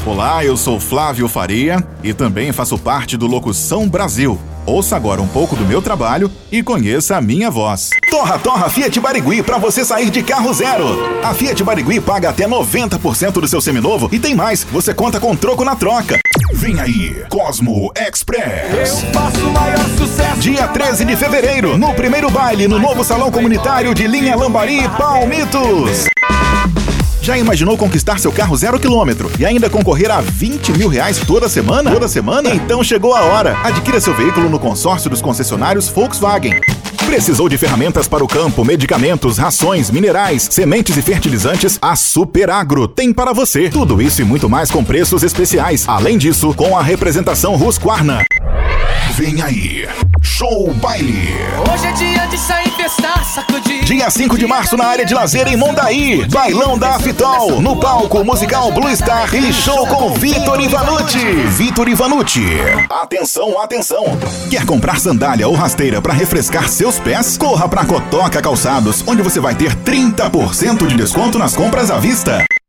Olá, eu sou Flávio Faria e também faço parte do Locução Brasil. Ouça agora um pouco do meu trabalho e conheça a minha voz. Torra Fiat Barigui para você sair de carro zero. A Fiat Barigui paga até 90% do seu seminovo e tem mais, você conta com troco na troca. Vem aí, Cosmo Express. Eu faço o maior sucesso. Dia 13 de fevereiro, no primeiro baile no novo Salão Comunitário de Linha Lambari Palmitos. Já imaginou conquistar seu carro 0 km e ainda concorrer a R$20 mil toda semana? Então chegou a hora. Adquira seu veículo no consórcio dos concessionários Volkswagen. Precisou de ferramentas para o campo, medicamentos, rações, minerais, sementes e fertilizantes? A Superagro tem para você. Tudo isso e muito mais com preços especiais. Além disso, com a representação Husqvarna. Vem aí, Show Baile. Hoje é dia de sair festar, sacudir. Dia 5 de março na área de lazer em Mondaí. Bailão da Afitol. No palco, musical Blue Star e show com Vitor Ivanucci. Atenção, atenção. Quer comprar sandália ou rasteira para refrescar seus pés? Corra para Cotoca Calçados, onde você vai ter 30% de desconto nas compras à vista.